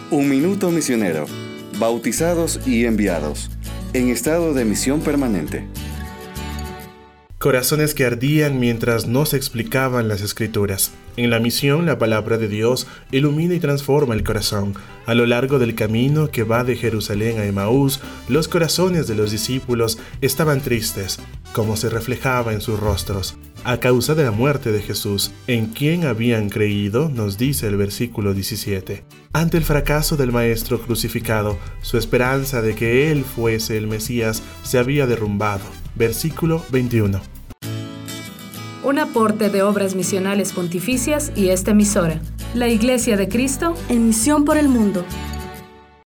Un minuto misionero. Bautizados y enviados. En estado de misión permanente. Corazones que ardían mientras no se explicaban las Escrituras. En la misión, la palabra de Dios ilumina y transforma el corazón. A lo largo del camino que va de Jerusalén a Emaús, los corazones de los discípulos estaban tristes, como se reflejaba en sus rostros, a causa de la muerte de Jesús, en quien habían creído, nos dice el versículo 17. Ante el fracaso del Maestro crucificado, su esperanza de que Él fuese el Mesías se había derrumbado. Versículo 21. Un aporte de Obras Misionales Pontificias y esta emisora, la Iglesia de Cristo, en misión por el mundo.